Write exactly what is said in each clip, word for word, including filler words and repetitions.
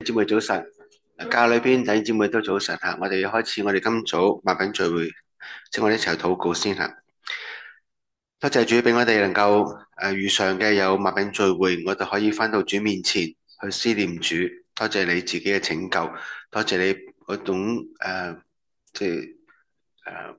姊妹早晨，家裏邊弟兄姊妹都早晨吓。我哋開始我哋今早麥餅聚會，請我哋一齊禱告先吓。多謝主俾我哋能夠誒如常嘅有麥餅聚會，我哋可以翻到主面前去思念主。多謝你自己嘅拯救，多謝你嗰種誒即係誒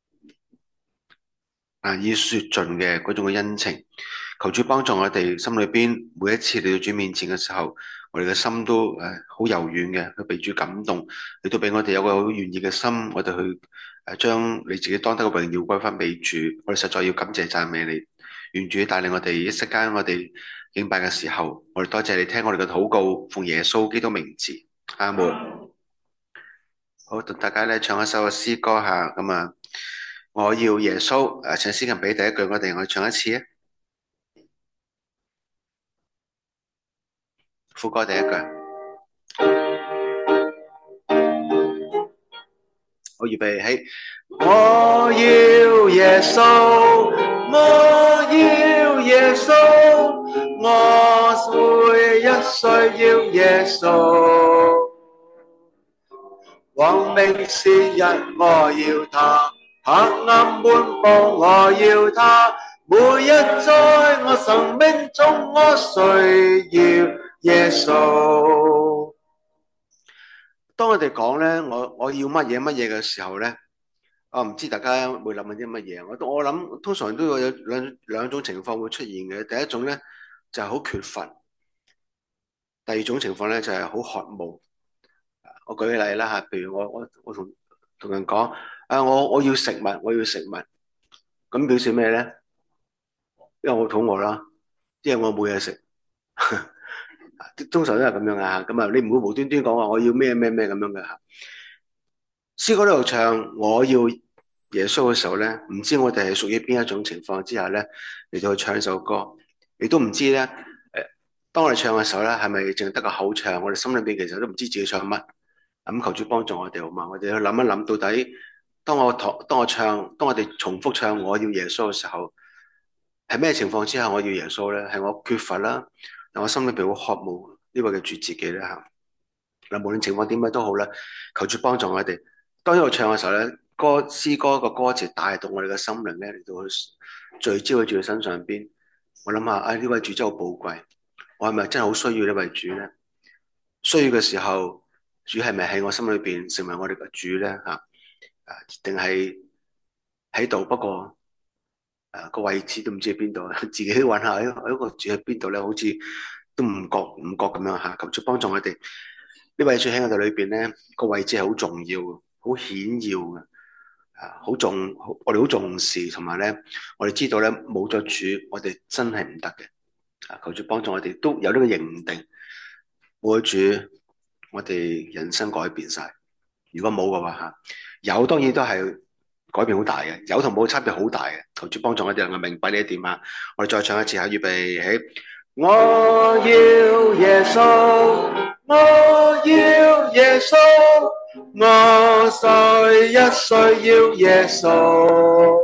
難以說盡嘅嗰種嘅恩情。求主幫助我哋心裏邊每一次嚟到主面前嘅時候，我哋嘅心都誒好柔軟嘅，去被主感動，你都俾我哋有個好願意嘅心，我哋去誒將你自己當得嘅榮耀歸翻俾主。我哋實在要感謝讚美你，願主帶領我哋一息間我哋敬拜嘅時候，我哋多謝你聽我哋嘅禱告，奉耶穌基督名字，阿門。好，同大家咧唱一首嘅詩歌吓，咁啊，我要耶穌誒，請詩琴俾第一句我哋，我哋唱一次啊。副歌第一句，好預備起。我要耶穌，我要耶穌，我每一需要耶穌。光明是日，我要他；黑暗滿布，我要他。每日在我生命中，我需要耶穌。當我哋講咧，我我要乜嘢乜嘢嘅時候咧，我唔知大家會諗緊啲乜嘢。我我諗通常都有兩兩種情況會出現嘅。第一種咧就係好缺乏，第二種情況咧就係好渴慕。我舉個例啦吓，譬如我我我同同人講啊，我我要食物，我要食物，咁表示咩咧？因為我肚餓啦，因為我冇嘢食。通常都係咁樣啊，咁啊，你唔會無端端講話我要咩咩咩咁樣嘅吓。詩歌呢度唱我要耶穌嘅時候咧，唔知我哋係屬於邊一種情況之下咧嚟到去唱呢首歌，亦都唔知咧誒，當我哋唱嘅時候咧，係咪淨係得個口唱？我哋心裏邊其實都唔知自己唱乜。咁求主幫助我哋好嘛？我哋去諗一諗，到底當我當我唱，當我哋重複唱我要耶穌嘅時候，係咩情況之下我要耶穌咧？係我缺乏啦，但我心裏邊好渴慕呢位嘅主自己咧吓。嗱，無論情況點樣都好啦，求主幫助我哋。當我唱嘅時候咧，歌詩歌個歌詞帶動我哋嘅心靈咧嚟到去聚焦喺主嘅身上邊。我諗下，啊呢位主真係好寶貴，我係咪真係好需要呢位主咧？需要嘅時候。主係咪喺我心裏邊成為我哋嘅主咧？吓，誒，定係喺度？不過誒個位置都唔知喺邊度，自己揾下，誒，嗰個主喺邊度咧？好似都唔覺唔覺咁樣吓。求主幫助我哋呢位主喺我哋裏邊咧，個位置係好重要，好顯要嘅，啊，好重，我哋好重視，同埋咧，我哋知道咧，冇咗主，我哋真係唔得嘅。啊，求主幫助我哋都有呢個認定，冇咗主。我哋人生改變晒，如果冇嘅話吓，有當然都係改變好大嘅，有同冇差別好大嘅。求主幫助我哋能夠明白呢一點啊！我哋再唱一次吓，預備起。我要耶穌，我要耶穌，我需一需要耶穌。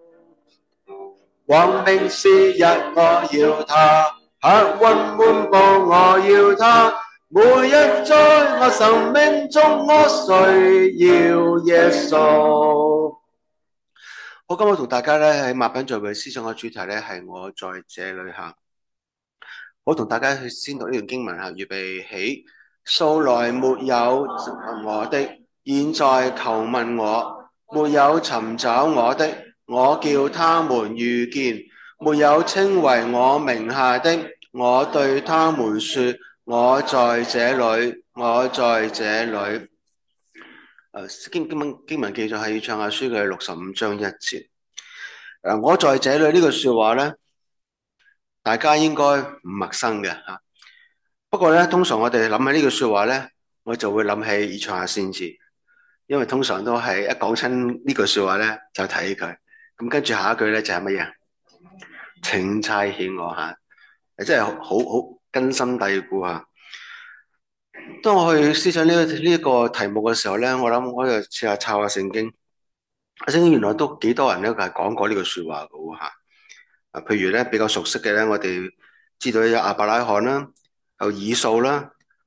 光明是日，我要他；黑雲滿布，我要他。每日在我生命中，我需要耶穌。好，今日同大家咧喺麥餅聚會思想嘅主題咧係我在這裡行。好，同大家去先讀呢段經文吓，預備起。素來沒有尋我的，現在求問我；沒有尋找我的，我叫他們遇見；沒有稱為我名下的，我對他們說。我在這裏，我在這裏。誒、呃，經經文經文記載係唱下書嘅六十五章一節。誒、呃，我在這裏呢句說話咧，大家應該唔陌生嘅吓。不過咧，通常我哋諗起呢句說話咧，我就會諗起以賽亞先知，因為通常都係一講親呢句說話咧，就提起佢。咁跟住下一句咧就係乜嘢？請差遣我吓，誒，真係好好。根深蒂固啊！當我去思想呢個呢一個題目嘅時候咧，我諗我就試下抄下聖經。聖經原來都幾多人咧，係講過呢句說話嘅吓。啊，譬如咧比較熟悉嘅咧，我哋知道有亞伯拉罕啦，有以掃啦，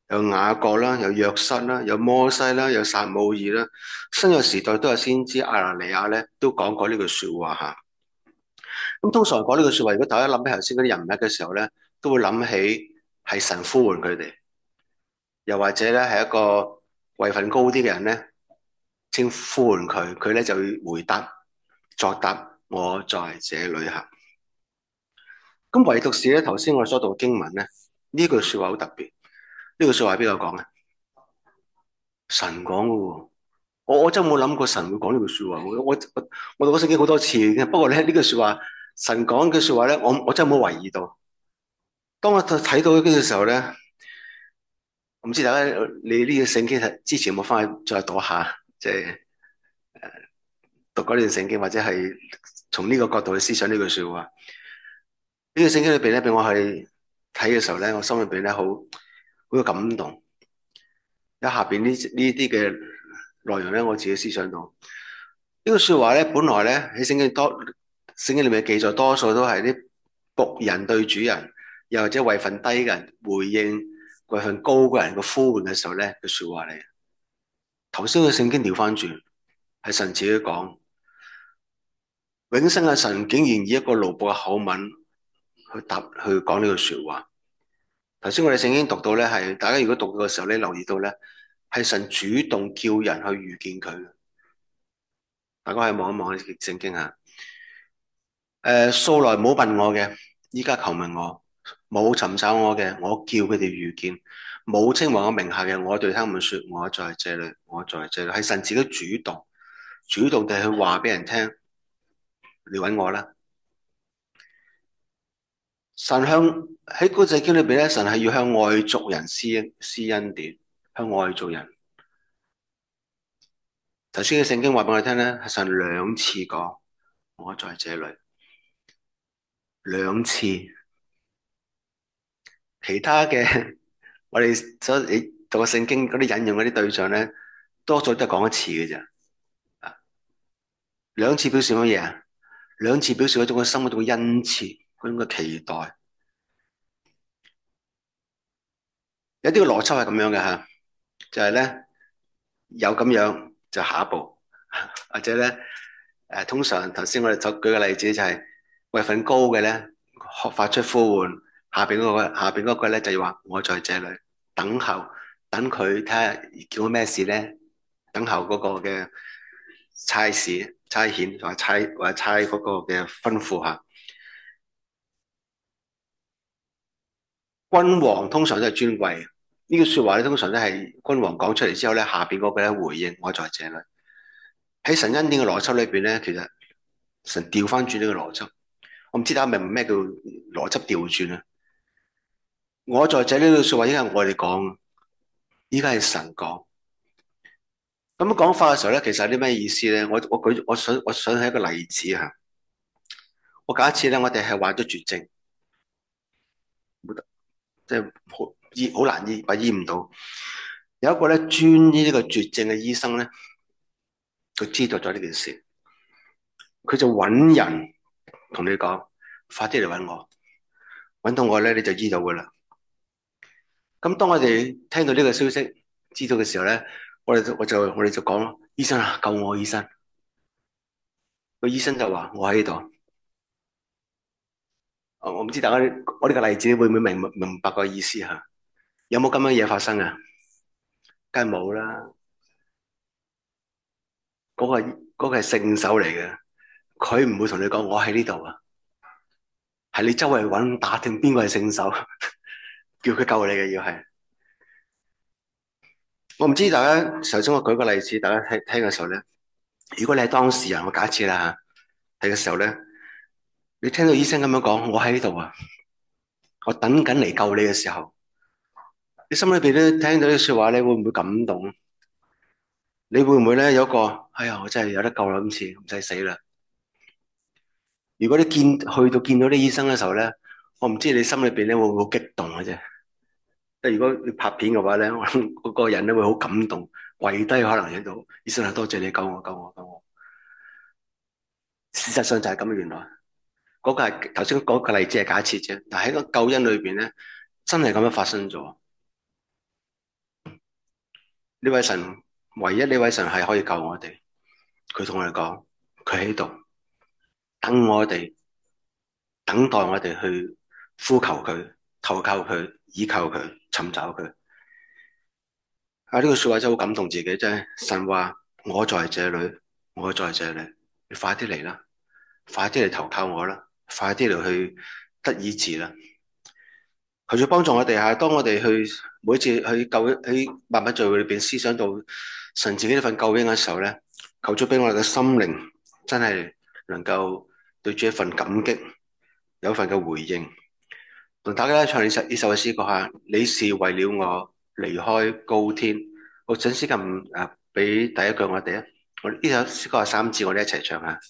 有雅各啦，有約瑟啦，有摩西啦，有撒母耳啦，新約時代都有先知亞拿尼亞咧，都講過呢句說話吓。咁通常講呢句說話，如果大家諗起頭先嗰啲人物嘅時候咧，都會諗起係神呼喚佢哋，又或者咧係一個位份高啲嘅人咧，稱呼喚佢，佢咧就會回答作答，我在這裏行。咁唯獨是咧，頭先我哋所讀嘅經文咧，呢句說話好特別。呢句說話係邊個講嘅？神講嘅喎。我我真係冇諗過神會講呢句說話。我我我讀過聖經好多次嘅，不過咧呢句說話，神講嘅說話咧，我我真係冇懷疑到。當我睇到呢個時候咧，我唔知大家你呢個聖經係之前有冇翻去再讀下，即係讀嗰段聖經，或者係從呢個角度去思想呢句說話。呢個聖經裏邊咧，俾我去睇嘅時候咧，我心裏邊咧好好有感動。喺下邊呢呢啲嘅內容咧，我自己思想到呢個說話咧，本來咧喺聖經多聖經裏面嘅記載，多數都係啲僕人對主人，又或者位份低嘅人回應位份高嘅人嘅呼喚嘅時候咧嘅說話嚟。頭先嘅聖經調翻轉，係神自己講，永生嘅神竟然以一個奴僕嘅口吻去答去講呢句說話。頭先我哋聖經讀到咧，係大家如果讀到嘅時候咧，留意到咧，係神主動叫人去遇見佢。大家可以望一望啲聖經吓。誒，素來冇問我嘅，依家求問我；冇尋找我嘅，我叫佢哋遇見；冇稱為我名下嘅，我對他們說：我在這裏，我在這裏。係神自己主動，主動地去話俾人聽，你揾我啦。神向喺嗰隻經裏邊咧，神係要向外族人施施恩典，向外族人。頭先嘅聖經話俾我哋聽咧，係神兩次講，我在這裏。兩次，其他嘅我哋所你讀個聖經嗰啲引用嗰啲對象咧，多數都係講一次嘅啫。啊，兩次表示乜嘢啊？兩次表示一種嘅生活中嘅恩賜，嗰種嘅期待。有啲嘅邏輯係咁樣嘅吓，就係咧有咁樣就下一步，或者咧誒，通常頭先我哋就舉個例子就係位份高嘅咧，發出呼喚。下邊嗰個下邊嗰個咧就要話我在這裏等候，等佢睇下叫我咩事咧，等候嗰個嘅差事、差遣或者差或者差嗰個嘅吩咐下。君王通常都係尊貴，呢句說話咧通常都係君王講出嚟之後咧，下邊嗰個咧回應我在這裏。喺神恩典嘅邏輯裏邊咧，其實神調翻轉呢個邏輯，我唔知大家明唔明咩叫邏輯調轉啊？我在這呢句說話，應該係我哋講，依家係神講。咁講法嘅時候咧，其實有啲咩意思咧？我我舉我想我想係一個例子吓。我假設咧，我哋係患咗絕症，即係好醫好難醫，或醫唔到。有一個咧專醫呢個絕症嘅醫生咧，佢知道咗呢件事，佢就揾人同你講，快啲嚟揾我，揾到我咧你就醫到噶啦。咁當我哋聽到呢個消息，知道嘅時候咧，我哋就我就我哋就講咯，醫生啊，救我！醫生，個醫生就話我喺呢度。我唔知大家我呢個例子會唔會明明白個意思吓？有冇咁樣嘢發生啊？梗係冇啦。嗰個嗰個係聖手嚟嘅，佢唔會同你講我喺呢度啊，係你周圍揾打聽邊個係聖手，叫佢救你嘅要係。我唔知大家頭先我舉個例子，大家聽聽嘅時候咧，如果你係當事人，我假設啦吓，係嘅時候咧，你聽到醫生咁樣講，我喺呢度啊，我等緊嚟救你嘅時候，你心裏邊咧聽到啲說話咧，會唔會感動？你會唔會咧有一個，哎呀，我真係有得救啦，今次唔使死啦。如果你見去到見到啲醫生嘅時候咧，我唔知你心裏邊咧會唔會好激動嘅啫。即係如果你拍片嘅話咧，嗰個人咧會好感動，跪低可能喺度，醫生啊，多謝你救我，救我，救我。事實上就係咁，原來嗰個係頭先嗰個例子係假設啫，但係喺個救恩裏邊咧，真係咁樣發生咗。 呢位神，唯一呢位神係可以救我哋。佢同我哋講，佢喺度等我哋，等待我哋去呼求佢、投靠佢、倚靠佢、尋找佢。啊！呢句說話真係好感動自己，真係神話我在這裏，我在這裏，你快啲嚟啦，快啲嚟投靠我啦，快啲嚟去得醫治啦。求主幫助我哋吓，當我哋去每次去救恩喺萬物聚會裏邊思想到神自己呢份救恩嘅時候咧，求主俾我哋嘅心靈真係能夠對住一份感激，有一份嘅回應。同大家咧唱呢首呢首嘅詩歌吓，你是為了我離開高天。我準時咁誒，俾第一句我哋啊，我呢首詩歌係三字，我哋一齊唱下。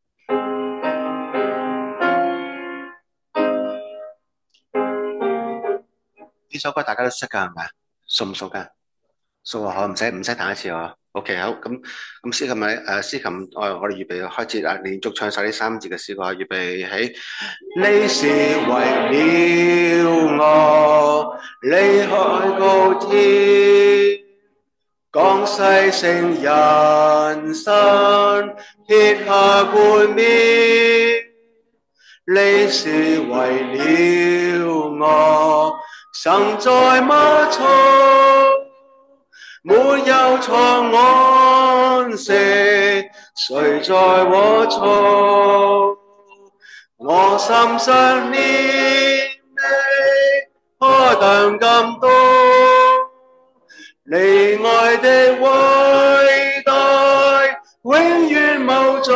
呢首歌大家都識噶係咪？熟唔熟噶？熟啊，好，唔使唔使彈一次啊。OK，好，咁咁詩琴咪誒，詩琴我我哋預備開始啊，連續唱晒呢三字嘅詩歌，預備起。你是為了我離開高天，降世成人身，撇下冠冕。你是為了我生在馬槽，沒有床安息，睡在窩槽。我心想念你，何等感動，你愛的偉大永遠無盡。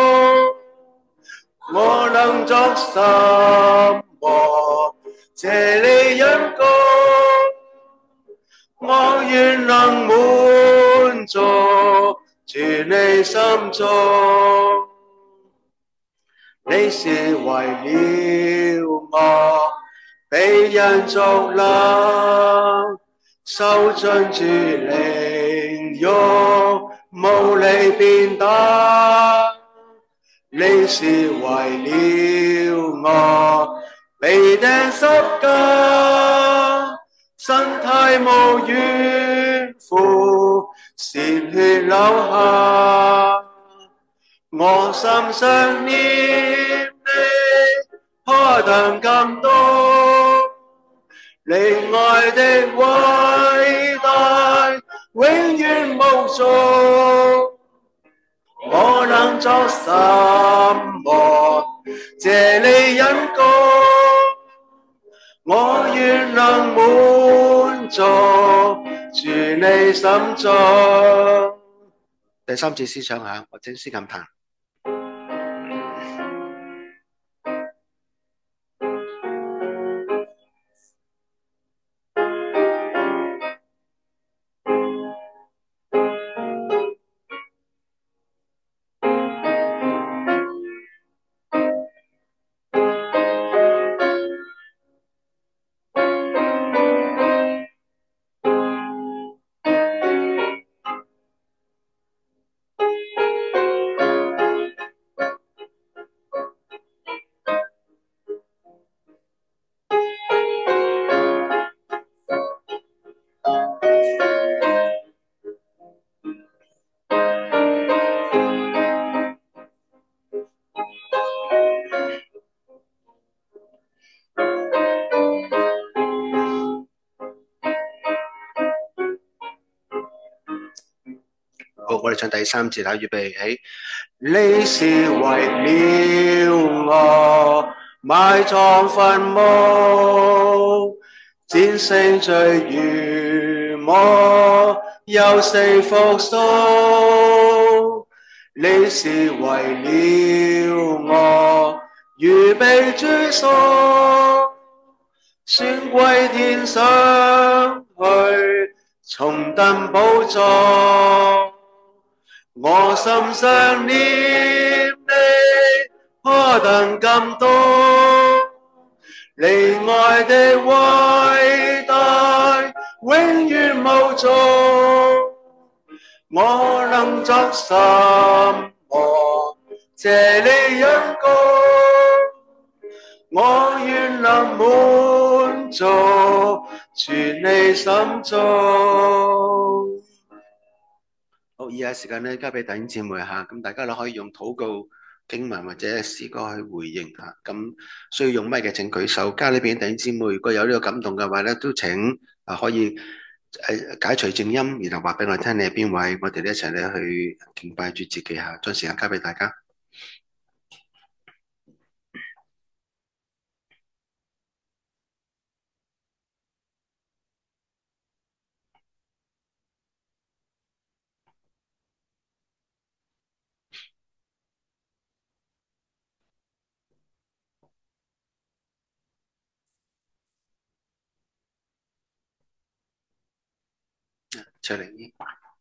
我能作什麼謝你恩公，我願能滿足住你心中。你是為了我被人俗冷，受盡住凌辱，無理鞭打。你是為了我被釘十架，身體無怨婦，鮮血流下。我心想念你，何等感動，你愛的偉大永遠無盡。我能作什麼謝你恩公，我願能滿足住你心中。第三節思想下，或者詩琴彈。好，我哋唱第三節啦，預備起。你是為了我埋葬墳墓，戰勝罪與魔，又死復甦。你是為了我預備主所，宣歸天上去，重登寶座。我心想念你，何等感動，你愛的偉大永遠無盡。我能作什麼謝你恩公，我願能滿足住你心中。 好，以下時間咧交俾弟兄姊妹嚇，咁大家咧可以用禱告、經文或者詩歌去回應嚇。咁需要用咪嘅請舉手。家裏邊弟兄姊妹如果有呢個感動嘅話咧，都請啊可以誒解除靜音，然後話俾我聽你係邊位，我哋一齊咧去敬拜主自己嚇。將時間交俾大家。謝靈依。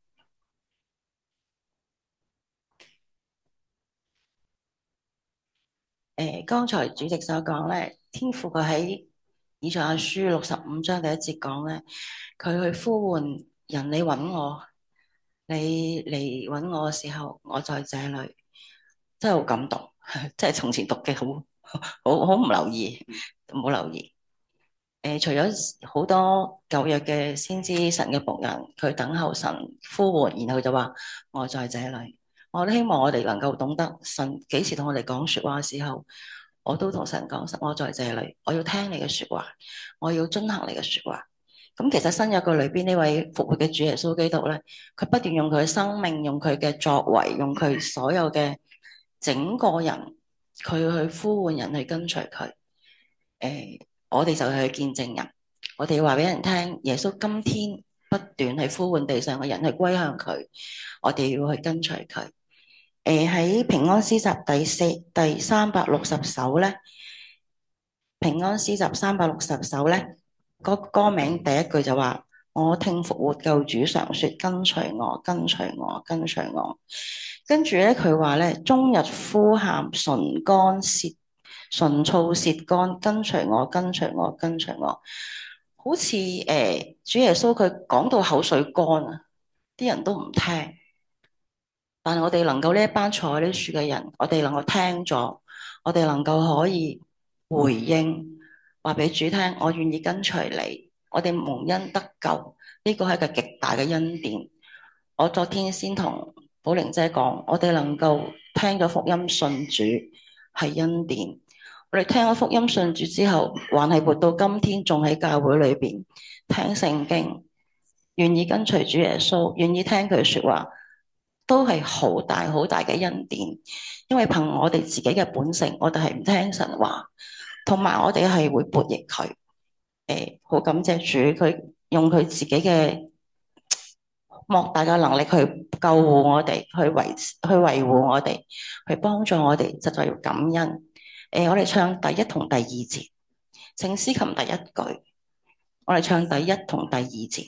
誒，剛才主席所講咧，天父佢喺以賽亞書六十五章第一節講咧，佢去呼喚人，你揾我，你嚟揾我嘅時候，我在這裏，真係好感動，即係從前讀嘅好好好唔留意，冇留意。誒，除咗好多舊約嘅先知神嘅僕人，佢等候神呼喚，然後就話我在這裏。我都希望我哋能夠懂得神幾時同我哋講說話嘅時候，我都同神講，我在這裏，我要聽你嘅說話，我要遵行你嘅說話。咁其實新約嘅裏邊呢位復活嘅主耶穌基督咧，佢不斷用佢嘅生命，用佢嘅作為，用佢所有嘅整個人，佢去呼喚人去跟隨佢。誒、呃，我哋就係去見證人，我哋要話俾人聽，耶穌今天不斷去呼喚地上嘅人去歸向佢，我哋要去跟隨佢。誒，喺平安詩集第四第三百六十首咧，平安詩集三百六十首咧，個歌名第一句就話：我聽復活救主常說，跟隨我，跟隨我，跟隨我。跟住咧，佢話咧，終日呼喊，唇乾舌唇燥舌乾，跟隨我，跟隨我，跟隨我。好似誒、呃，主耶穌佢講到口水乾啊，啲人都唔聽。但係我哋能夠呢一班坐喺呢樹嘅人，我哋能夠聽咗，我哋能夠可以回應，話俾主聽，我願意跟隨你。我哋蒙恩得救，呢個係一個極大嘅恩典。我昨天先同寶玲姐講，我哋能夠聽咗福音信主係恩典。我哋聽咗福音信主之後，還係活到今天，仲喺教會裏邊聽聖經，願意跟隨主耶穌，願意聽佢說話。都係好大好大嘅恩典，因為憑我哋自己嘅本性，我哋係唔聽神話，同埋我哋係會悖逆佢。誒、欸，好感謝主，佢用佢自己嘅莫大嘅能力去救護我哋，去維去維護我哋，去幫助我哋，實在要感恩。誒、欸，我哋唱第一同第二節，請詩琴第一句，我哋唱第一同第二節。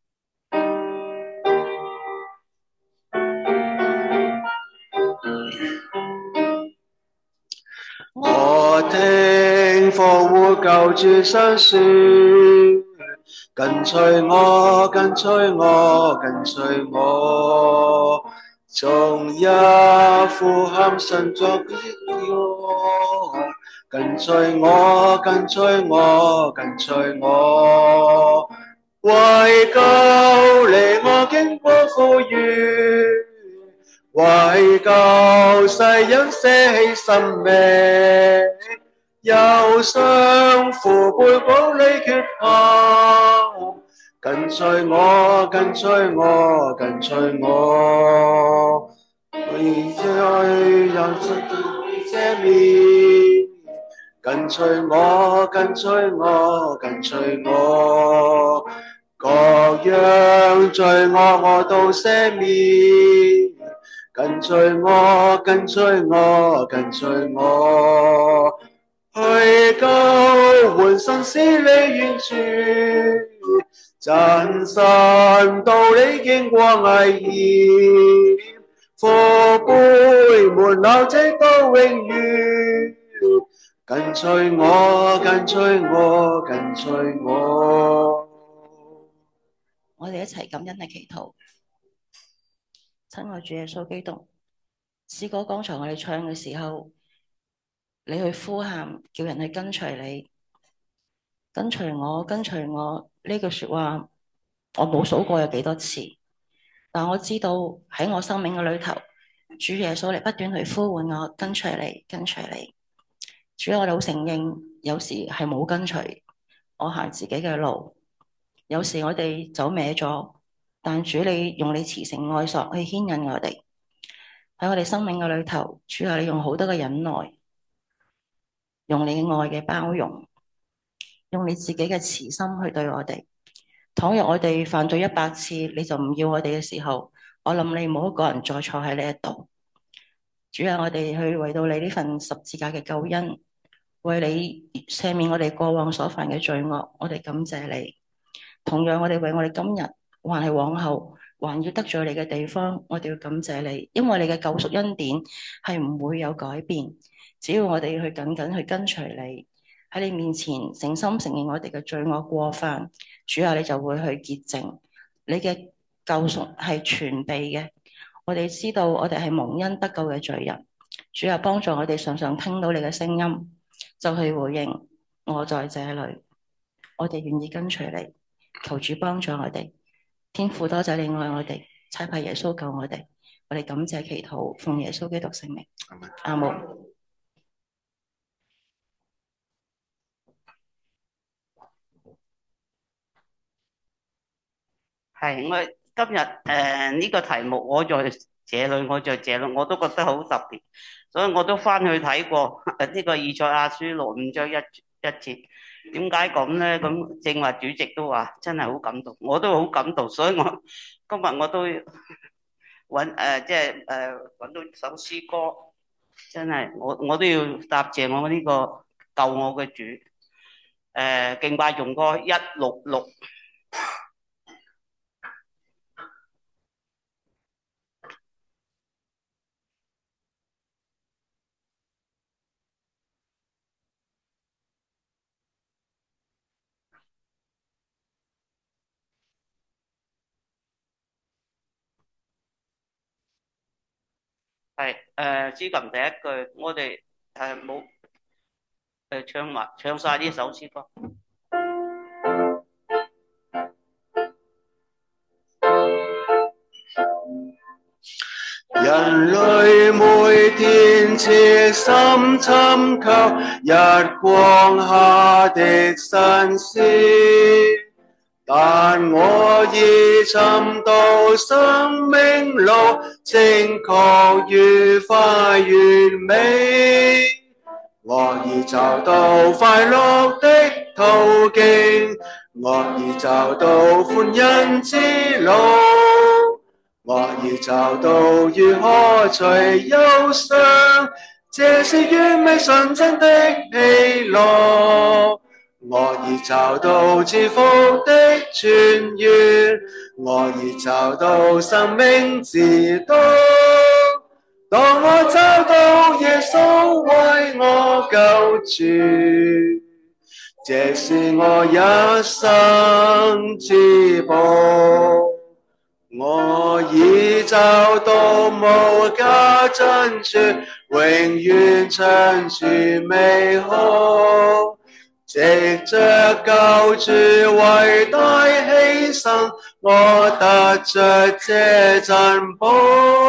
我聽復活救主常說，跟隨我，跟隨我，跟隨我，終日呼喊神作的我，跟隨我，跟隨我，跟隨我，為救你我經過苦與。為救世人捨棄生命，憂傷苦背保你缺陷，跟隨我，跟隨我，跟隨我，為罪人赦免，跟隨我，跟隨我，跟隨我，各樣罪惡我都赦免。跟隨我，跟隨我，跟隨我，去救換生死你遠處，真神道理經過危險，福杯滿流直到永遠。跟隨我，跟隨我，跟隨我。 我哋一齊感恩嘅祈禱。親愛主耶穌基督，詩歌剛才我哋唱嘅時候，你去呼喊，叫人去跟隨你，跟隨我，跟隨我呢句說話，我冇數過有幾多次， 但我知道喺我生命嘅裏頭，主耶穌你不斷去呼喚我跟隨你，跟隨你。主，我哋好承認，有時係冇跟隨，我行自己嘅路，有時我哋走歪咗，但主你用你慈繩愛索去牽引我哋。喺我哋生命嘅裏頭，主啊，你用好多嘅忍耐，用你愛嘅包容，用你自己嘅慈心去對我哋。倘若我哋犯咗一百次，你就唔要我哋嘅時候，我諗你冇一個人再坐喺呢一度。主啊，我哋去為到你呢份十字架嘅救恩，為你赦免我哋過往所犯嘅罪惡，我哋感謝你。同樣，我哋為我哋今日還係往後還要得罪你嘅地方，我哋要感謝你，因為你嘅救贖恩典係唔會有改變。只要我哋去緊緊去跟隨你，喺你面前誠心承認我哋嘅罪惡過犯，主啊，你就會去潔淨。你嘅救贖係全備嘅。我哋知道我哋係蒙恩得救嘅罪人，主啊，幫助我哋常常聽到你嘅聲音，就去回應我在這裏，我哋願意跟隨你，求主幫助我哋。天父，多謝你愛我哋，差派耶穌救我哋，我哋感謝祈禱，奉耶穌基督聖名，阿門。 係我今日誒呢個題目，我在這裏，我在這裏，我都覺得好特別，所以我都翻去睇過誒呢個以賽亞書六五章一一節。點解咁咧？咁正話主席都話真係好感動，我都好感動，所以我今日我都揾誒即係誒揾到首詩歌，真係我我都要答謝我呢個救我嘅主。誒敬拜頌歌一六六。係誒，詩琴第一句，我哋誒冇誒唱埋唱晒呢首詩歌。 人類每天切心尋求日光下的新鮮，但我已尋到生命路，正確愉快完美。我已找到快樂的途徑，我已找到歡欣之路，我已找到如何除憂傷，這是完美純真的喜樂。我已找到賜福的泉源，我已找到生命之道。當我找到耶穌為我救主，這是我一生之寶。我已找到無價珍珠，永遠長住美好。藉着救主偉大犧牲，我得着這珍寶。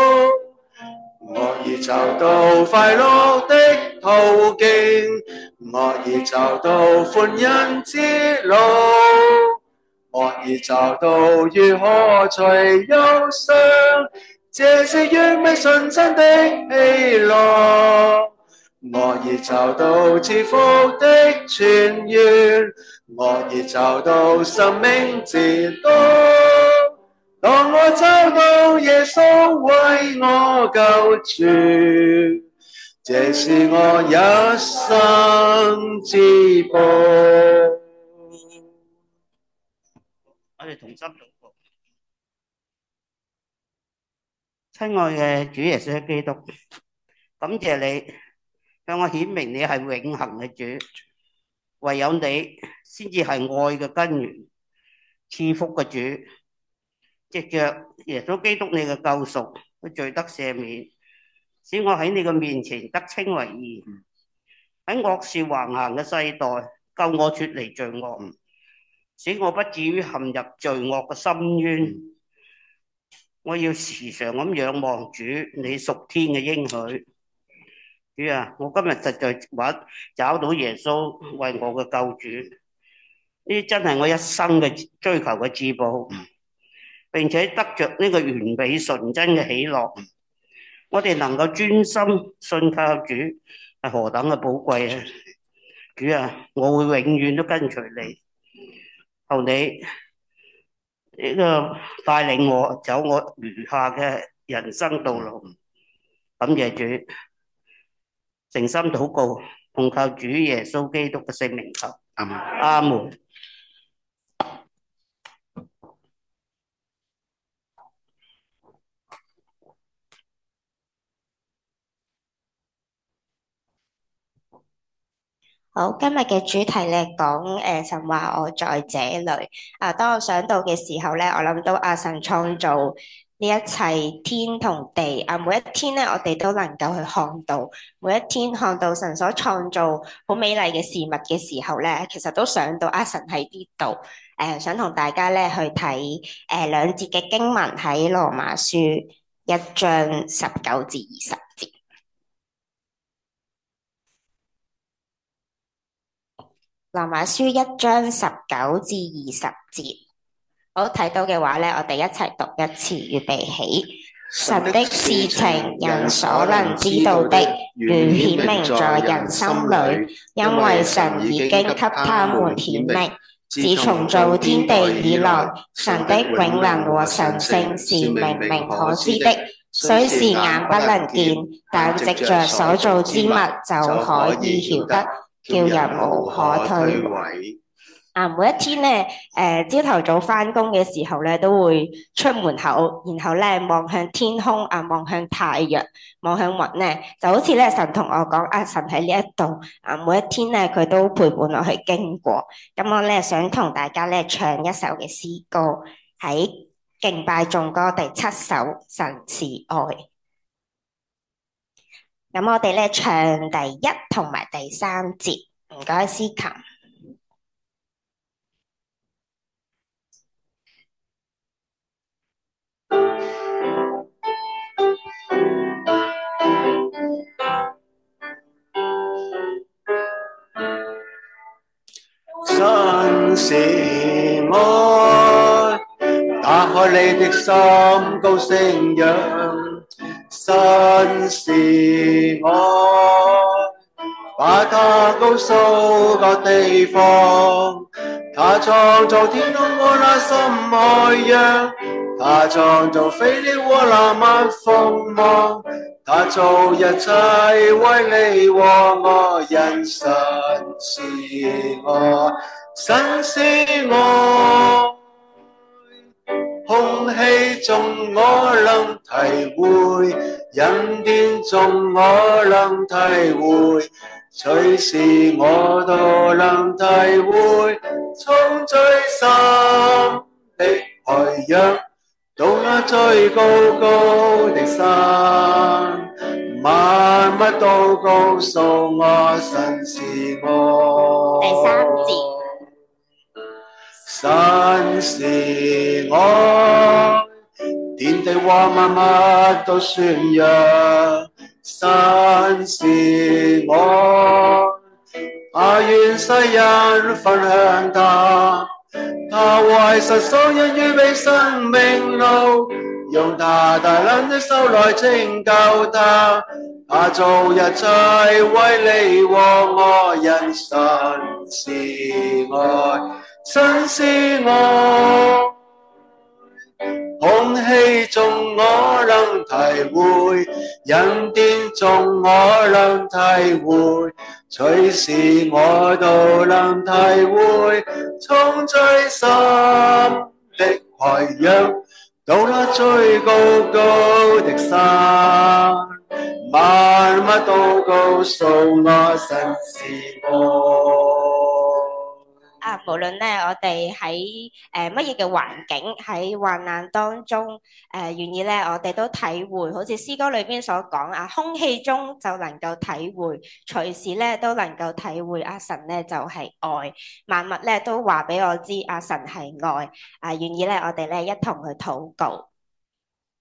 我已找到快樂的途徑，我已找到歡欣之路，我已找到如何除憂傷，這是完美純真的喜樂。我已找到賜福的泉源，我已找到生命之道。當我找到耶穌為我救主，這是我一生之寶。 我哋同心禱告。親愛嘅主耶穌基督，感謝你向我顯明你係永恆嘅主，唯有你先至係愛嘅根源，賜福嘅主。藉着耶穌基督你嘅救贖，佢罪得赦免，使我喺你嘅面前得稱為義。喺惡事橫行嘅世代，救我脫離罪惡，使我不至於陷入罪惡嘅深淵。 我要時常咁仰望主，你屬天嘅應許。主啊，我今日實在揾找到耶穌為我嘅救主，呢啲真係我一生嘅追求嘅至寶，並且得着呢個完美純真嘅喜樂。我哋能夠專心信靠主，係何等嘅寶貴啊！主啊，我會永遠都跟隨你，求你呢個帶領我走我餘下嘅人生道路。感謝主，誠心禱告，奉靠主耶穌基督嘅聖名求， 阿門。 阿門。 好，今日嘅主題咧講誒神話我在這裏啊。當我想到嘅時候咧，我諗到阿神創造呢一切天同地啊，每一天咧我哋都能夠去看到，每一天看到神所創造好美麗嘅事物嘅時候咧，其實都想到阿神喺呢度誒，想同大家咧去睇誒兩節嘅經文喺羅馬書一章十九至二十節。羅馬書一章十九至二十節，好，睇到嘅話咧，我哋一齊讀一次，預備起。神的事情，人所能知道的，原顯明在人心裏，因為神已經給他們顯明。自從造天地以來，神的永能和神性是明明可知的，雖是眼不能見，但藉着所造之物就可以曉得，叫人無可推諉。啊，每一天咧，誒朝頭早返工嘅時候咧，都會出門口，然後咧望向天空啊，望向太陽，望向雲咧，就好似咧神同我講啊，神喺呢一度啊，每一天咧佢都陪伴我去經過。咁我咧想同大家咧唱一首嘅詩歌，喺敬拜頌歌第七首《神是愛》。咁我哋咧唱第一同埋第三節，唔該司琴。 神是愛，打開你的心，高聲揚。神是愛，把它告訴各地方。他創造天空和那深海洋，他創造飛鳥和那晚風浪，他做一切為你和我，因神是愛，神是愛。空氣中我能體會，恩典中我能體會，隨時我都能體會，從最深的海洋到那最高高的山，萬物都告訴我神是愛。 第三節。 神是愛，天地和萬物都宣揚，神是愛，他願世人分享他，他為神所人預備生命路，用他大能的手來拯救他，他做一切為你和我，因神是愛。神是愛，空氣中我能體會，恩典中我能體會，隨時我都能體會，從最深的海洋到那最高高的山，萬物都告訴我神是愛。 啊，無論咧，我哋喺誒乜嘢嘅環境，喺患難當中，誒、呃、願意咧，我哋都體會，好似詩歌裏邊所講啊，空氣中就能夠體會，隨時咧都能夠體會，阿神咧就係、是、愛，萬物咧都話俾我知，阿神係愛，啊願意咧，我哋咧一同去禱告。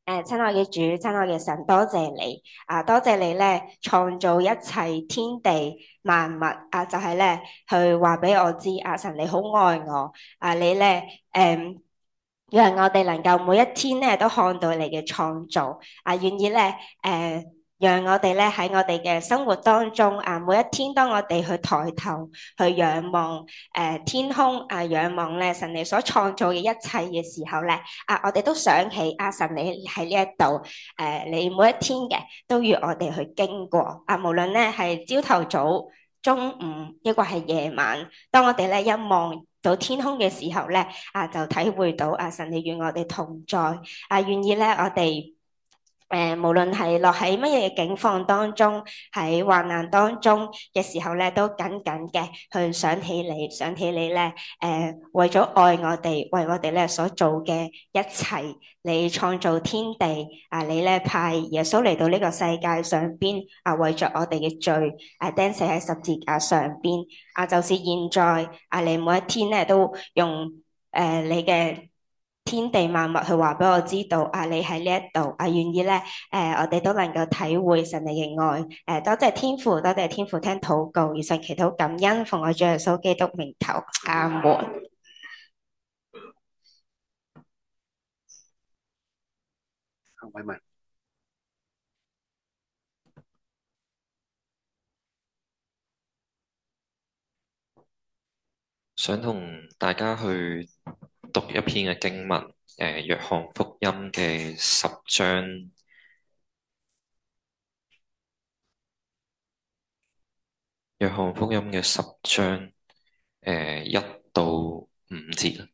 誒，親愛嘅主，親愛嘅神，多謝你啊！多謝你咧，創造一切天地萬物啊！就係咧，去話俾我知啊，神你好愛我啊！你咧誒，讓我哋能夠每一天咧都看到你嘅創造啊！願意咧誒，讓我哋咧喺我哋嘅生活當中啊，每一天當我哋去抬頭去仰望誒、呃、天空啊，仰望咧神你所創造嘅一切嘅時候咧啊，我哋都想起啊，神你喺呢一度誒，你每一天嘅都與我哋去經過啊，無論咧係朝頭早、中午，抑或係夜晚，當我哋咧一望到天空嘅時候咧啊，就體會到啊，神你與我哋同在啊，願意咧我哋。誒、呃，無論係落喺乜嘢嘅境況當中，喺患難當中嘅時候咧，都緊緊嘅去想起你，想起你咧，誒、呃，為咗愛我哋，為我哋咧所做嘅一切，你創造天地啊，你咧派耶穌嚟到呢個世界上邊啊，為着我哋嘅罪啊釘死喺十字架上邊啊，就是現在啊，你每一天咧都用誒、呃、你嘅。天地萬物去話俾我知道啊，你喺呢一度啊，願意咧，誒、呃，我哋都能夠體會神你嘅愛，誒、呃，多謝天父，多謝天父聽禱告，以上祈禱感恩，奉我主耶穌基督名求，阿門。 偉文， 想同大家去讀一篇嘅經文，誒、呃，約翰福音嘅十章，約翰福音嘅十章，誒、呃，一到五節。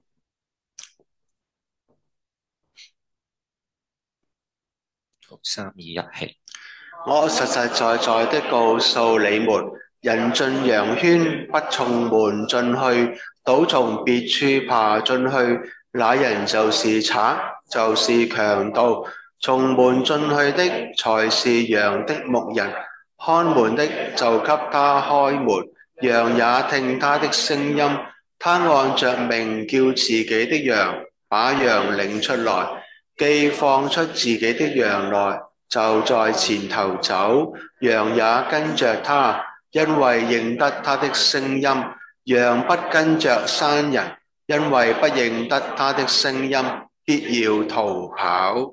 好，三二一，起。 我實實在在的告訴你們，人進羊圈不從門進去，倒從別處爬進去，那人就是賊，就是強盜。從門進去的才是羊的牧人，看門的就給他開門，羊也聽他的聲音，他按着名叫自己的羊，把羊領出來，既放出自己的羊來，就在前頭走，羊也跟着他，因為認得他的聲音。羊不跟着山人，因為不認得他的聲音，必要逃跑。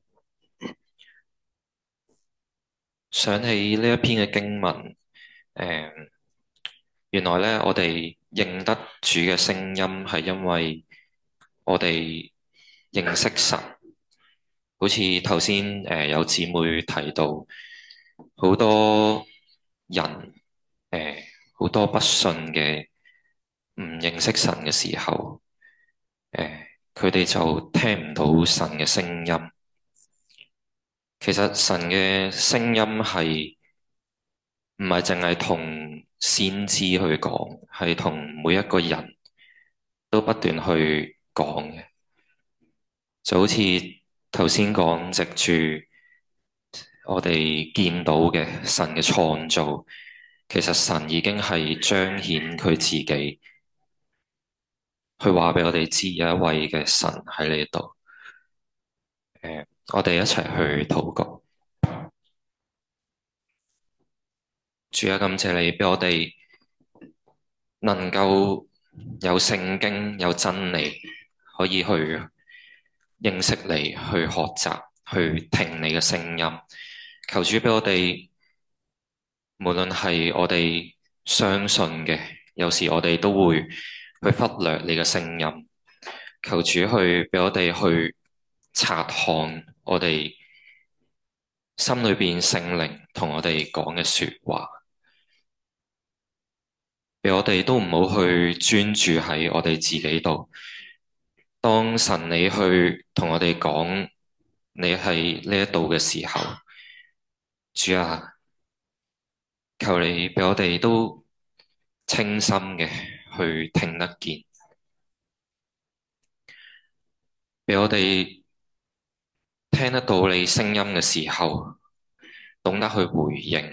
想起呢一篇嘅經文，誒、呃，原來咧我哋認得主嘅聲音係因為我哋認識神。好似頭先誒有姊妹提到，好多人誒好、呃、多不信嘅唔認識神嘅時候，誒佢哋就聽唔到神嘅聲音。其實神嘅聲音係唔係淨係同先知去講，係同每一個人都不斷去講嘅。就好似頭先講，藉住我哋見到嘅神嘅創造，其實神已經係彰顯佢自己，去話俾我哋知有一位嘅神喺呢度。誒，我哋一齊去禱告。主啊，感謝你俾我哋能夠有聖經、有真理，可以去認識你，去學習，去聽你嘅聲音。求主俾我哋，無論係我哋相信嘅，有時我哋都會去忽略你嘅聲音。求主去俾我哋去察看我哋心裏邊聖靈同我哋講嘅說話。俾我哋都唔好去專注喺我哋自己度。當神你去同我哋講你喺呢一度嘅時候，主啊，求你俾我哋都清心嘅去聽得見，俾我哋聽得到你聲音嘅時候，懂得去回應，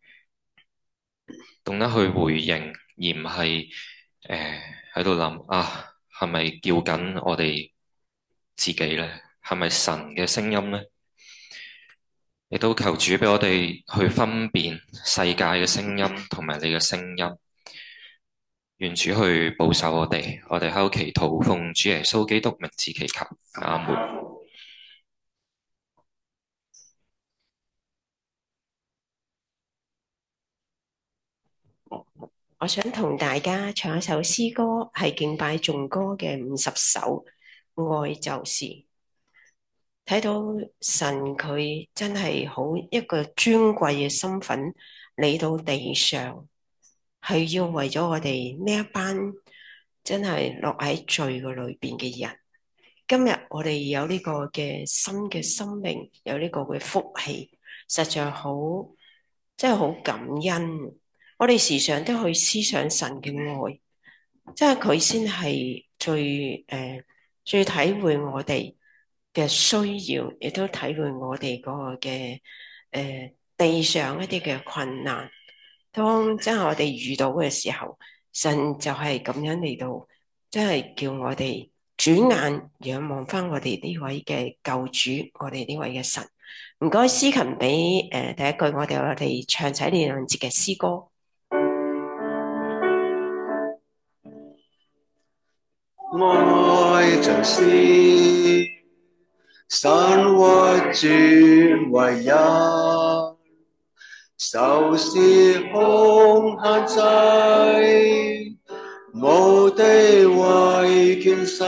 懂得去回應。而唔係誒喺度諗啊，係咪叫緊我哋自己咧？ 係咪神嘅聲音呢？亦都求主俾我哋去分辨世界嘅聲音同埋你嘅聲音，願主去保守我哋。我哋喺度祈禱，奉主耶穌基督名字祈求，阿門。 我想同大家唱一首詩歌，係敬拜頌歌嘅五十首，愛就是。睇到神佢真係好一個尊貴嘅身份嚟到地上，係要為咗我哋呢一班真係落喺罪嘅裏邊嘅人。今日我哋有呢個嘅新嘅生命，有呢個嘅福氣，實在好真係好感恩。我哋時常都去思想神嘅愛，即係佢先係最誒、呃、最體會我哋嘅需要，亦都體會我哋嗰個嘅誒、呃、地上一啲嘅困難。當真係我哋遇到嘅時候，神就係咁樣嚟到，真係叫我哋轉眼仰望翻我哋呢位嘅救主，我哋呢位嘅神。唔該，司琴俾誒第一句我哋我哋唱齊呢兩節嘅詩歌。 愛就是生活尊為人，受時空限制，無地位權勢。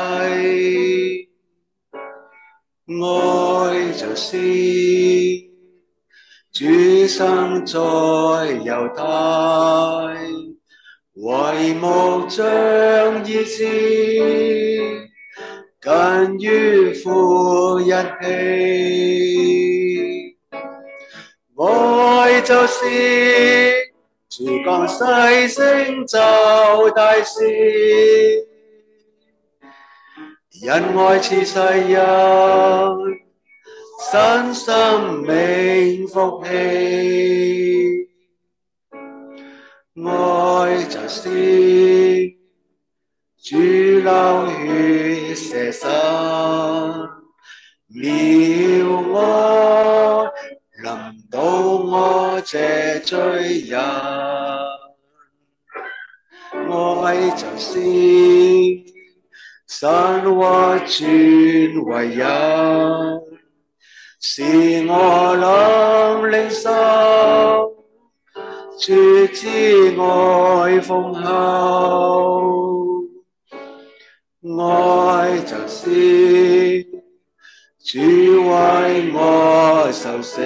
愛就是主生在猶太，為牧將意志，跟與父一起。愛就是主降世成就大事，因愛賜世人新生命福氣。愛就是主流血捨身，妙愛臨到我這罪人。愛就是生活尊為人，使我能領受主之愛豐厚。愛就是主為我受死，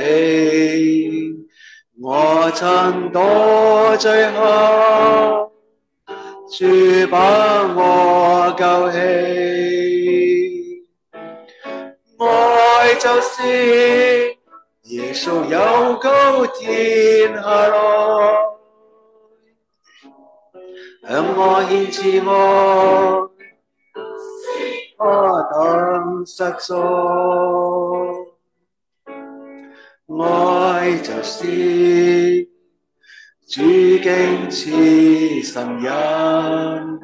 我曾墮罪後，主把我救起。愛就是耶穌由高天下來，向我獻慈愛，何等實在。愛就是主竟賜神人，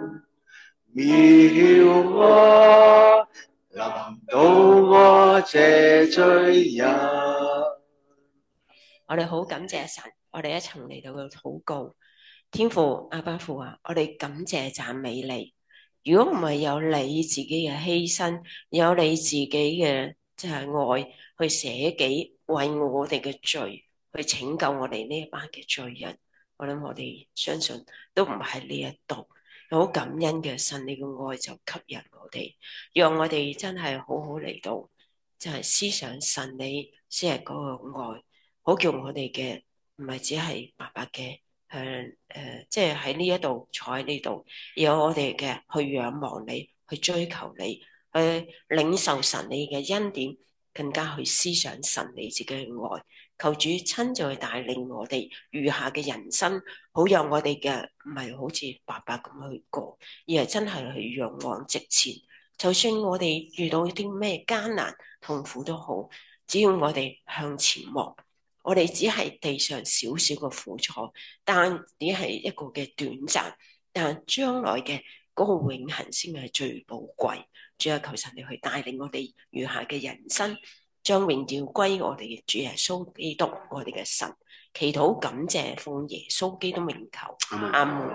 妙愛臨到我這罪人。 我哋好感謝神，我哋一齊嚟到嘅禱告。天父阿爸父啊，我哋感謝讚美你。如果唔係有你自己嘅犧牲，有你自己嘅即係愛去捨己，為我哋嘅罪去拯救我哋呢一班嘅罪人，我諗我哋相信都唔喺呢一度。好感恩嘅神，你嘅愛就吸引我哋，讓我哋真係好好嚟到，就係思想神你先係嗰個愛。好叫我哋嘅唔係只係白白嘅誒誒，即係喺呢一度坐喺呢度，而有我哋嘅去仰望你，去追求你，去領受神你嘅恩典，更加去思想神你自己嘅愛。求主親自去帶領我哋餘下嘅人生，好讓我哋嘅唔係好似白白咁去過，而係真係去勇往直前。就算我哋遇到啲咩艱難痛苦都好，只要我哋向前望。我哋只係地上少少嘅苦楚，但只係一個嘅短暫，但將來嘅嗰個永恆先係最寶貴。 主啊，求神你去帶領我哋餘下嘅人生，將榮耀歸我哋嘅主耶穌基督，我哋嘅神。祈禱感謝奉耶穌基督名求，阿門。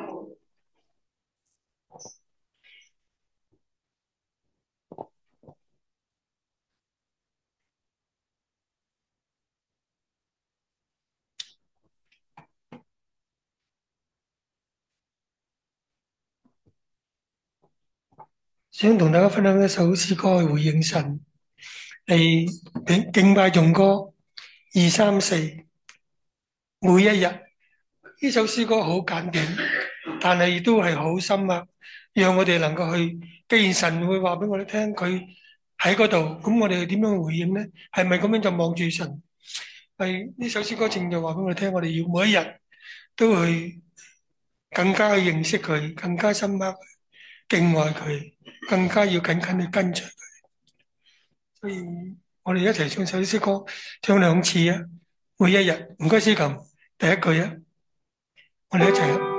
想同大家分享一首詩歌去回應神，嚟敬敬拜頌歌二三四。每一日呢首詩歌好簡短，但係亦都係好深刻，讓我哋能夠去。既然神會話俾我哋聽，佢喺嗰度，咁我哋點樣回應呢？係咪咁樣就望住神？係呢首詩歌正就話俾我哋聽，我哋要每一日都去更加去認識佢，更加深刻敬愛佢，更加要緊緊去跟隨佢。所以我哋一齊唱首詩歌，唱兩次啊！每一日，唔該司琴，第一句啊，我哋一齊啊！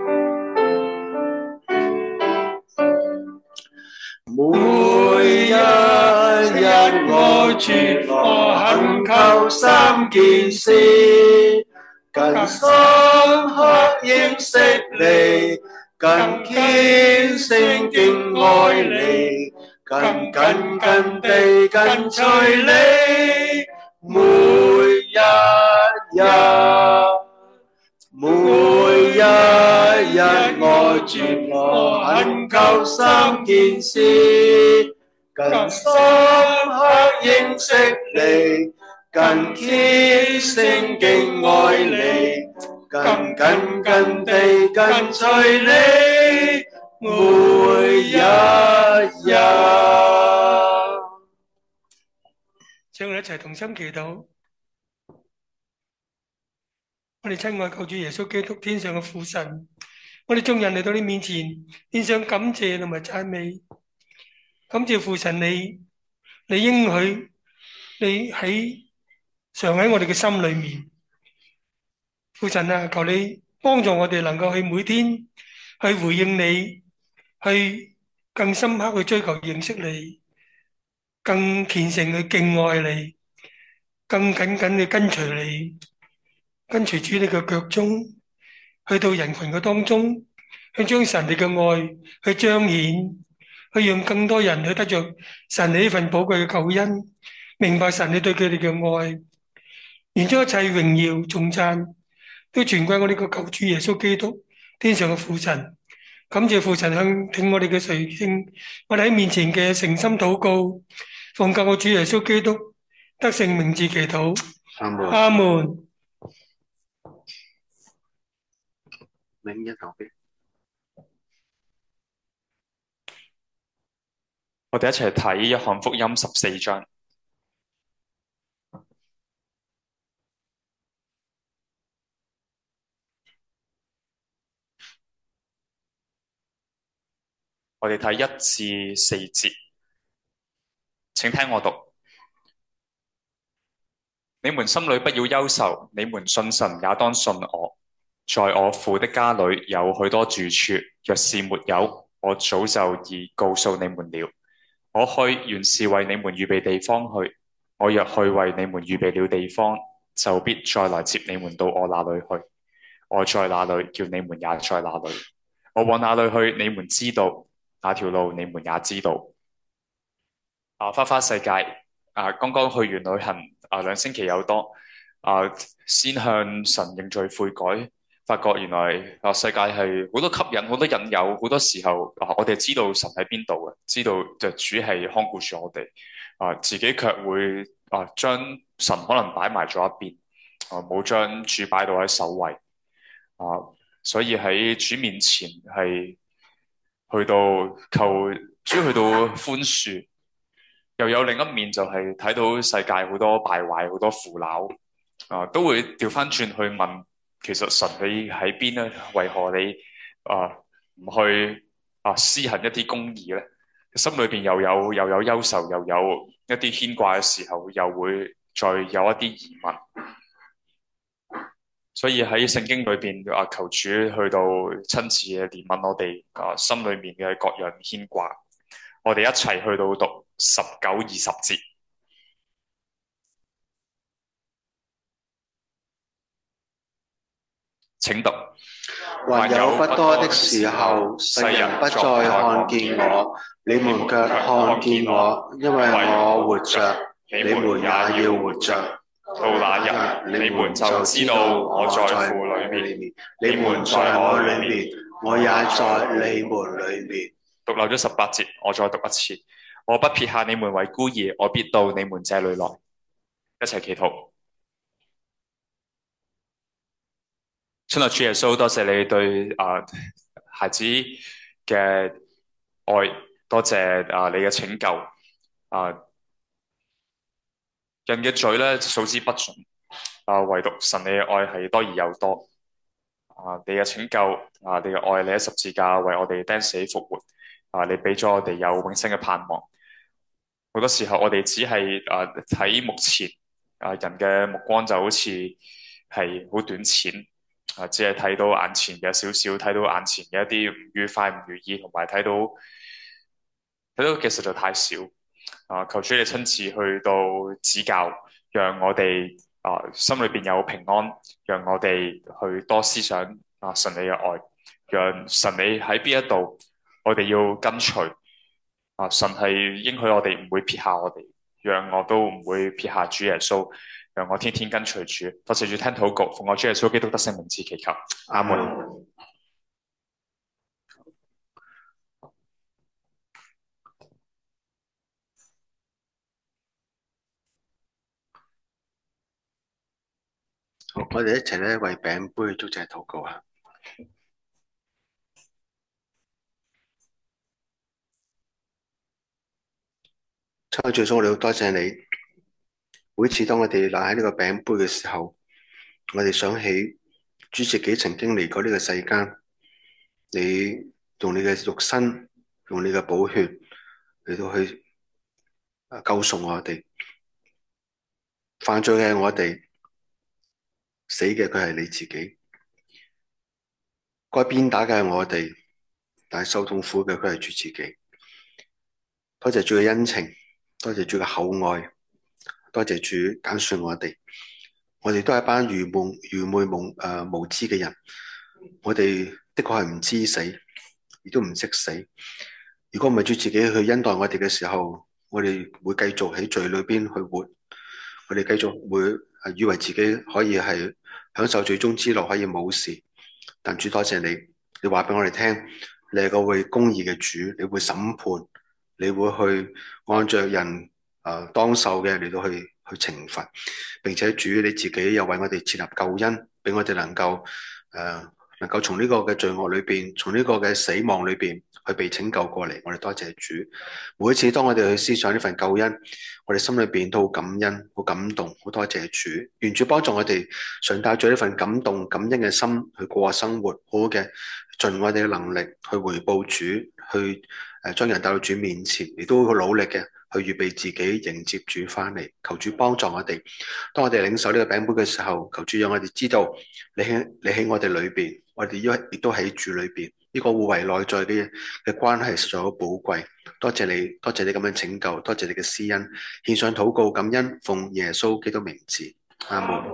每一日我主我懇求三件事，更深刻認識你，更虔誠敬愛你，更緊緊地跟隨你。每一日，每一日我主我懇求三件事，更深刻認識你，更虔誠敬愛你，更緊緊地跟隨你。每一日， 請我哋一齊同心祈禱。我哋親愛救主耶穌基督天上嘅父神，我哋眾人嚟到你面前，獻上感謝同埋讚美。感謝父神你，你應許你喺常喺我哋嘅心裏面。父神啊，求你幫助我哋能夠去每天去回應你，去更深刻去追求認識你，更虔誠去敬愛你，更緊緊去跟隨你。跟隨主你嘅腳蹤，去到人群嘅當中，去將神你嘅愛去彰顯，去讓更多人去得着神你呢份寶貴嘅救恩，明白神你對佢哋嘅愛，然將一切榮耀頌讚都傳歸我呢個救主耶穌基督天上嘅父神。感謝父神向聽我哋嘅垂聽，我哋喺面前嘅誠心禱告，奉救我主耶穌基督得勝名字祈禱， 阿門。 阿門。 明一後邊， 我哋一齊睇約翰福音十四章。我哋睇一至四節，請聽我讀。你們心裏不要憂愁，你們信神也當信我。在我父的家裏有許多住處，若是沒有，我早就已告訴你們了。我去原是為你們預備地方去。我若去為你們預備了地方，就必再來接你們到我那裏去。我在那裏，叫你們也在那裏。我往哪裏去，你們知道，那條路你們也知道。啊，花花世界啊，剛剛去完旅行啊，兩星期有多啊，先向神認罪悔改。發覺原來啊，世界係好多吸引，好多引誘，好多時候啊，我哋知道神喺邊度嘅，知道就主係看顧住我哋啊，自己卻會啊將神可能擺埋咗一邊啊，冇將主擺到喺首位啊，所以喺主面前係去到求主去到寬恕，又有另一面就係睇到世界好多敗壞，好多腐朽啊，都會調翻轉去問。其實神你喺邊咧？為何你啊唔去啊施行一啲公義咧？心裏邊又有又有憂愁，又有一啲牽掛嘅時候，又會再有一啲疑問。所以喺聖經裏邊啊，求主去到親自嘅憐憫我哋啊心裏面嘅各樣牽掛我哋一齊去到讀十九、二十節，請讀。 還有不多的時候，世人不再看見我，你們卻看見我，因為我活着，你們也要活着。 到那日，你們就知道我在父裏面，你們在我裏面， 我也在你們裏面。 讀漏咗十八節，我再讀一次。我不撇下你們為孤兒，我必到你們這裏來。一齊祈禱。親愛主耶穌，多謝你對啊、呃、孩子嘅愛，多謝啊、呃、你嘅拯救啊。呃人嘅罪咧數之不盡，啊，唯獨神你嘅愛係多而又多。啊，你嘅拯救，啊，你嘅愛，你喺十字架為我哋釘死復活，啊，你俾咗我哋有永生嘅盼望。好多時候我哋只係啊睇目前，啊人嘅目光就好似係好短淺，啊只係睇到眼前嘅少少，睇到眼前嘅一啲唔愉快、唔如意，同埋睇到睇到嘅實在太少。啊！求主你親自去到指教，讓我哋啊心裏邊有平安，讓我哋去多思想啊神你嘅愛，讓神你喺邊一度，我哋要跟隨啊！神係應許我哋唔會撇下我哋，讓我都唔會撇下主耶穌，讓我天天跟隨主。多謝主聽禱告，奉我主耶穌基督得勝名字祈求，阿門。 好，我哋一齊咧為餅杯祝謝禱告啊！親愛主耶穌，我哋好多謝你。每次當我哋拿喺呢個餅杯嘅時候，我哋想起主自己曾經嚟過呢個世間，你用你嘅肉身，用你嘅寶血嚟到去救贖我哋。犯罪嘅係我哋，死嘅佢係你自己。該鞭打嘅係我哋，但係受痛苦嘅佢係主自己。多謝主嘅恩情，多謝主嘅厚愛，多謝主揀選我哋。我哋都係一班愚蒙、愚昧、蒙誒無知嘅人。我哋的確係唔知死，亦都唔識死。如果唔係主自己去恩待我哋嘅時候，我哋會繼續喺罪裏邊去活。我哋繼續會以為自己可以係享受最終之樂，可以冇事。但主多謝你，你話俾我哋聽，你係個會公義嘅主，你會審判，你會去按着人誒、呃、當受嘅嚟到去去懲罰，並且主你自己又為我哋設立救恩，俾我哋能夠誒、呃、能夠從呢個嘅罪惡裏邊，從呢個嘅死亡裏邊去被拯救過嚟。我哋多謝主。每一次當我哋去思想呢份救恩，我哋心裏邊都好感恩、好感動、好多謝主。願主幫助我哋，常帶住呢份感動、感恩嘅心去過生活，好好嘅盡我哋嘅能力去回報主，去誒將人帶到主面前，亦都好努力嘅去預備自己迎接主翻嚟。求主幫助我哋。當我哋領受呢個餅杯嘅時候，求主讓我哋知道你喺你喺我哋裏邊，我哋亦都喺主裏邊。呢個互為內在嘅嘅關係實在好寶貴。多謝你，多謝你咁樣拯救，多謝你嘅施恩，獻上禱告感恩，奉耶穌基督名字，阿門。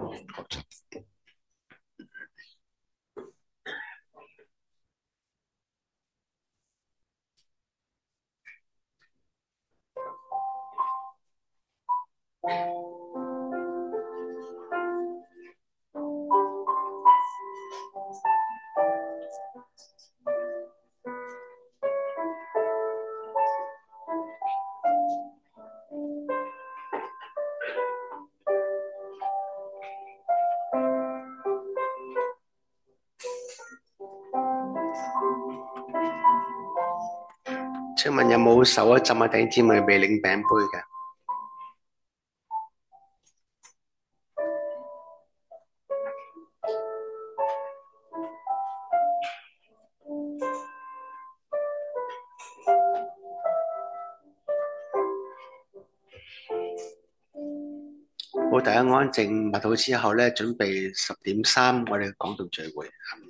請問有冇手一浸啊？弟兄姊妹未領餅杯嘅？好，大家安靜默禱之後咧，準備十點三，我哋講道聚會。